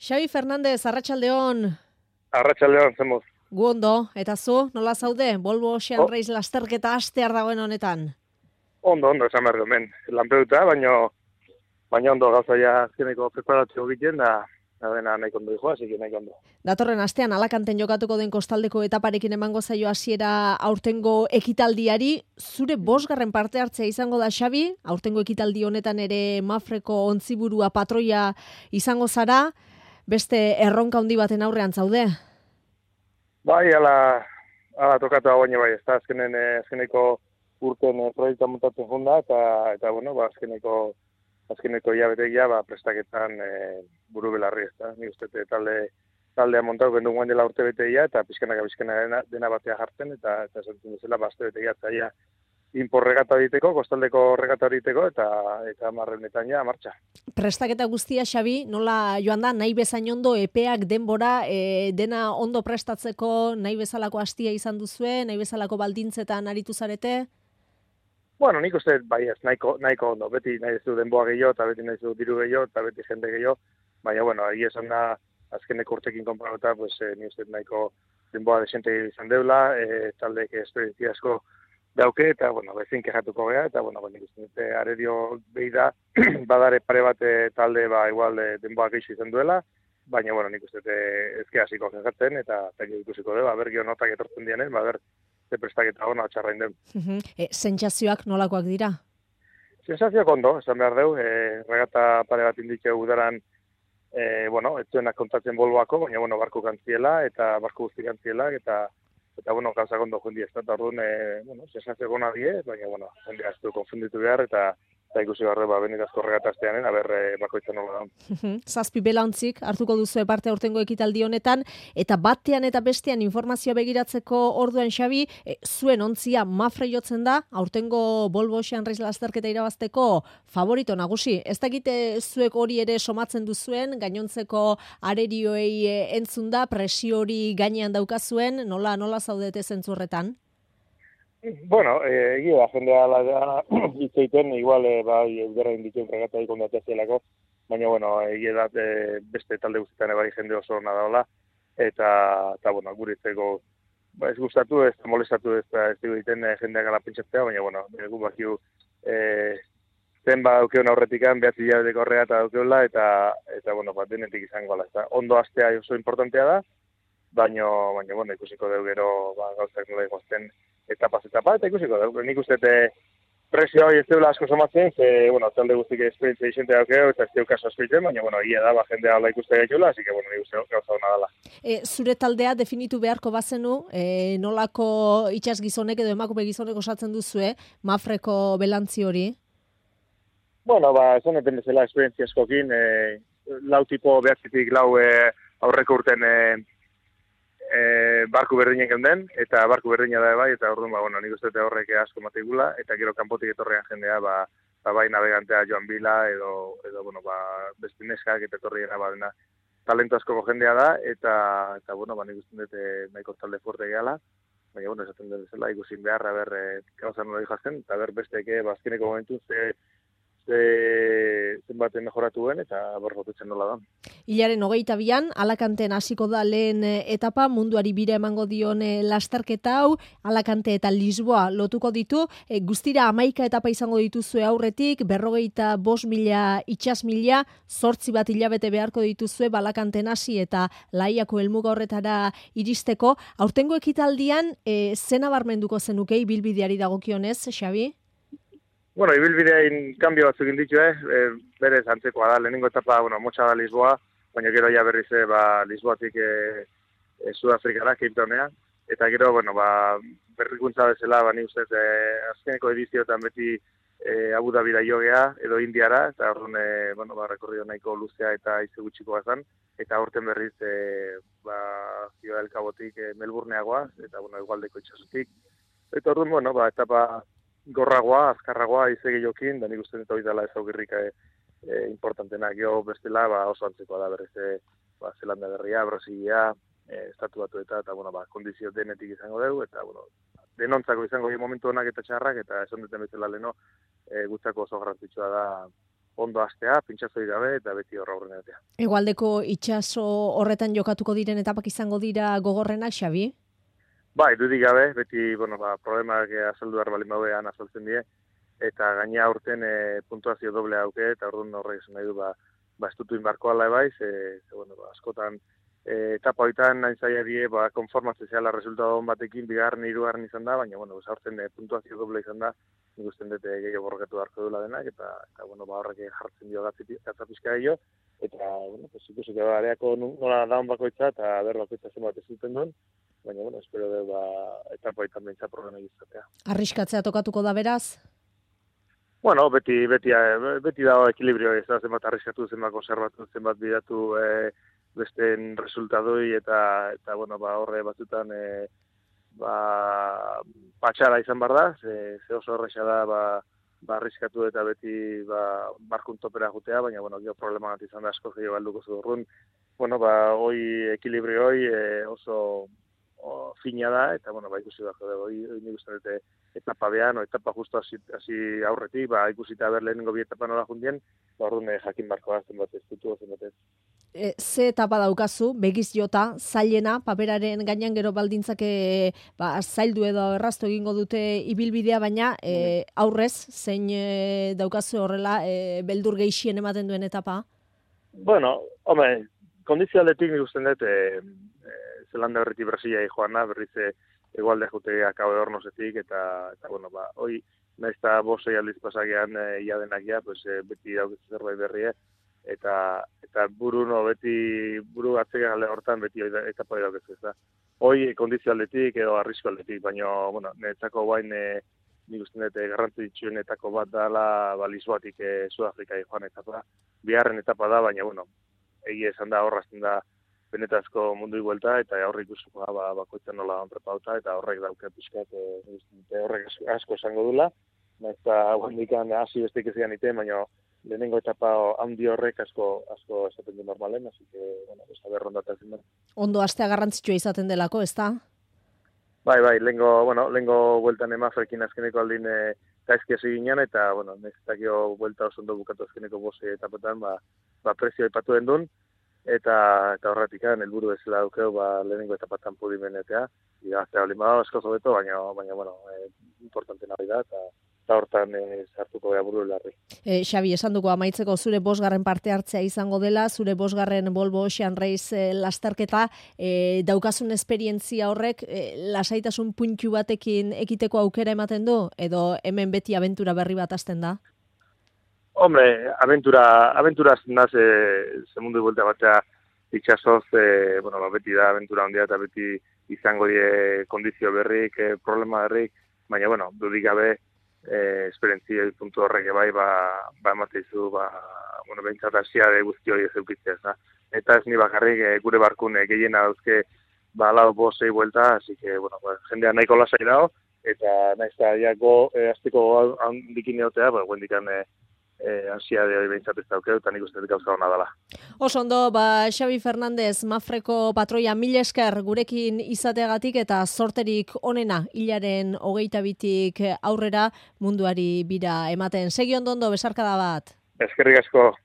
Xabi Fernandez, arratsaldeon. Arratsaldeon, zemuz. Gu ondo, eta zu, nola zaude? Volvo Ocean Race lasterketa astear dagoen honetan. Ondo, esan behar hemen. Lanpeduta, baina ondo gauzaia azkeneko preparatio egiten da dena nahiko ondo dijoa, así que nahiko ondo. Datorren astean Alakanten jokatuko den kostaldeko etaparekin emango zaio hasiera aurtengo ekitaldiari. Zure 5. parte hartzea izango da, Xabi. Aurtengo ekitaldi honetan ere Mafreko ontziburua patroia izango zara. Beste erronka handi baten aurrean zaude. Bai, ala tokatu hau baina bai, ez da azkeneko urten proiektua montatzen junda, eta bueno, azkeneko hilabetegia prestaketan buru belarri, ez da. Ni uste taldea montatu gendu guen dela urte betegia, eta pizkanaka dena batea jartzen, eta esantzen duzela, azte betegia zaila inpor regata diteko, kostaldeko regata diteko, eta marrenetan ja, martxa. Prestaketa guztia, Xabi, nola joan da, nahi bezain ondo epeak denbora, dena ondo prestatzeko, nahi bezalako hastia izan duzue, nahi bezalako baldintzetan aritu zarete? Bueno, nik uste, bai ez, nahiko ondo, beti nahi zu denboa gehiago, eta beti nahi zu diru gehiago, eta beti jende gehiago, baina, bueno, egia esan da, azkeneko urtekin konparatuta, pues, nik uste nahiko denboa desente izan deula, taldeek esperientzia asko dauke, eta, bueno, bezin kejatuko geha, eta, bueno, nik uste, arerio behi da, badare pare bat talde, igual denboa gehiago izan duela, baina, bueno, nik uste ezke hasiko kejatzen, eta ikusiko dugu, bergio notak etortzen dianen, ze prestaketa hona txarrain den. Sentsazioak nolakoak dira? Sensazioak ondo, esan behar deu, regata pare bat inditxeu udaran, bueno, ez zuenak kontatzen Volvoako, baina, bueno, barku kantziela, eta barku guzti kantziela, eta bueno, gauzak ondo jundi ez da, eta orduan, bueno, sensazioak ona die, baina, bueno, jendea ez du konfunditu behar, eta ikusi garre, benitazko regatazteanen, bakoitzan nola da. 7 belauntzik hartuko duzu parte aurtengo ekitaldi honetan, eta batean eta bestean informazioa begiratzeko orduan, Xabi, zuen ontzia Mafre jotzen da, aurtengo Volvo Ocean Race lasterketa irabazteko favorito nagusi. Ez dakite zuek hori ere somatzen duzuen, gainontzeko arerioei entzun da, presio hori gainean daukazuen, nola zaudete zentzurretan? Bueno, egia da, jendea hitzeiten, igual, eudera indituen regata ikondatea zelako, baina, bueno, egia da, beste talde guztietan bai jende oso ona daola, eta bueno, guritzeko, ez gustatu, ez molestatu, ez dugu egiten jendeak ala pentsatzea, baina, bueno, gu bakiu, zen daukeun aurretikan, behatzi jabeteko horrega daukeula, eta bueno, denetik izango ala, eta ondo astea oso importantea da, baina, bueno, ikusiko dugu gero, gauzak nola iguazten, etapa, eta ikusiko dugu. Nik uste presio hori ez deula asko somatzen, bueno, talde guztik esperientzia izente daukeo, eta ez deu kaso esperientzen, baina, bueno, ia da, jendea ala ikuste gaitula, así que, bueno, nik uste gauza hona dela. Zure taldea definitu beharko bazenu, nolako itxas gizonek edo emakume gizonek osatzen duzue, Mafreko belantzi hori? Bueno, esan eten bezala esperientzia askokin, lau tipo behatzitik lau aurreko urten barku berdinen geunden, eta barku berdina da bai, eta orduan, bueno, nik uste horrek asko matikula, eta gero kanpotik etorrean jendea, bai navegantea Joan Bila, edo bueno, beste neskak eta etorriena, dena talento askoko jendea da, eta bueno, nik uste dut nahiko talde fuerte gehala, baina, bueno, esaten dut zela, ikusin beharra, gauza nola jazten, eta besteke, azkeneko momentu, zenbaten mejoratuen eta borrotutzen nola da. Hilaren 22an, Alakanten hasiko da lehen etapa, munduari bira emango dion lasterketa hau, Alakante eta Lisboa lotuko ditu, guztira 11 etapa izango dituzue aurretik, 45.000 itsasmila, 8 bat hilabete beharko dituzue Alakanten hasi eta Laiako helmuga horretara iristeko. Aurtengo ekitaldian, ze nabarmenduko zenuke ibilbideari dagokionez, Xabi? Bueno, ibilbideain kanbio batzuk inditu, berez antzekoa da, lehenengo etapa, bueno, motxa da Lisboa, baina gero ja berriz, Lisboatik Sudafrikara, Cape Townea, eta gero, bueno, berrikuntza bezala, ni ustez, azkeneko edizioetan beti Abu Dhabira jogea, edo Indiara, eta orduan, bueno, rekorrido nahiko luzea eta ize gutxikoa zen, eta aurten berriz, Ciudad del Cabotik Melbourneagoa, eta, bueno, igualdeko itxasutik, eta orduan, bueno, etapa gorragoa, azkarragoa, izegi jokin, da nik uste dut hori dela ez augirrika importantena, geho bestela, oso antzekoa da berriz, Zelanda berria, Brasilia, estatu batu eta bueno, kondizio denetik izango dugu, eta, bueno, denontzako izango momentu honak eta txarrak, eta esan duten bezala leno, gutzako oso garrantzitsua da ondo hastea, pintxazoi gabe, eta beti horra egotea. Hegoaldeko itsaso horretan jokatuko diren etapak izango dira gogorrenak, Xabi? Bai, dudik gabe, beti, problemak azaldu behar bali mauean azaltzen die, eta gaina aurten puntuazio doble auke, eta orduan horrek esan nahi du, estutu inbarko ala ebaiz, askotan etapa hoitan nahi zaila die, konformatzen zehala resultado batekin, bigarren, hirugarren izan da, baina, aurten puntuazio doble izan da, nik usten dut gehiago borrokatu beharko duela denak, eta horrek jartzen dio gatza pizka gehiago, eta, ikusik areako nola daun bakoitza, eta ber bakoitza zenbat ez duten duen, baina, espero dut, etapa hoitan behintza problema egizatea. Arriskatzea tokatuko da beraz? Bueno, beti dago ekilibrio ez da, zenbat arriskatu, zenbat konservatu, zenbat bidatu besteen resultadoi, eta horre batzutan patxara izan bar da, ze oso horreixa da, arriskatu eta beti barkun topera jutea, baina, gero problema bat izan da asko gehiago galduko zudurrun. Hoi ekilibrio hoi oso fina da, eta, ikusi bako dugu, hoi nik uste dute etapa behan, etapa justo hasi aurretik, ikusita ber lehenengo bi etapa nola jundien, orduan jakin barko da, zenbat ez dutu, zenbat ez. Ze etapa daukazu, begiz jota, zailena, paperaren gainean gero baldintzak zaildu edo erraztu egingo dute ibilbidea, baina aurrez, zein daukazu horrela, beldur gehixien ematen duen etapa? Bueno, kondizio aldetik nik usten dut, Zelanda berritik Brasilia joana, berriz egualde jutegiak hau hornozetik, eta hoi, nahiz eta bosei aldiz pasagean iadenak ja, beti dauketzu zerbait berrie, eta buru atzeke gale hortan beti etapa dauketzu ez da. Hoi kondizio aldetik edo arrisko aldetik, baina, netzako bain nik usten dut garrantzitsuenetako bat dala Lisboatik Sudafrika joan etapa. Biharren etapa da, baina, egia esan da horrazten da benetazko mundu iguelta, eta horrek ikusuko bakoitzen nola onprepauta, eta horrek dauke pixkat, horrek asko esango dula, eta guendikan hasi bestek ez ite, baina lehenengo etapa handi horrek asko esaten du normalen, así que, ez da berrondatazen da. Ondo astea garrantzitsua izaten delako, ez da? Bai, lehengo bueltan emafrekin azkeneko aldin gaizki hasi ginen, eta, neztakio buelta oso ondo bukatu azkeneko bose etapetan, prezio aipatu den duen, eta horretik helburu bezala dukeu lehenengo etapatan pudimenetea, igaztea olin bada asko zobeto, baina importante nahi da, eta hortan sartuko beha buru larri. Xabi, esan dugu amaitzeko zure 5. parte hartzea izango dela, zure 5. Volvo Ocean Race lasterketa, daukasun esperientzia horrek, lasaitasun puntu batekin ekiteko aukera ematen du, edo hemen beti abentura berri bat hasten da? Hombre, aventuraz naz, ze mundu buelta batea itxasoz, beti da aventura handia eta beti izango die kondizio berrik, problema berrik, baina, dudik gabe, esperientzia puntu horrek bai, emate izu, behintzat asia de guzti hori ez eukitzea, ez da. Eta ez ni bakarrik gure barkun gehiena dauzke, lau bosei buelta, así que, jendea nahiko lasai dago, eta nahiz da, azteko handikin egotea, guendikan ansia de hori behintzat ez daukeu, eta nik uste dut gauza hona dela. Oso ondo, Xabi Fernandez, Mafreko patroia, mil esker gurekin izateagatik eta sorterik onena, hilaren 22tik aurrera munduari bira ematen. Segi ondo, besarkada bat. Eskerrik asko.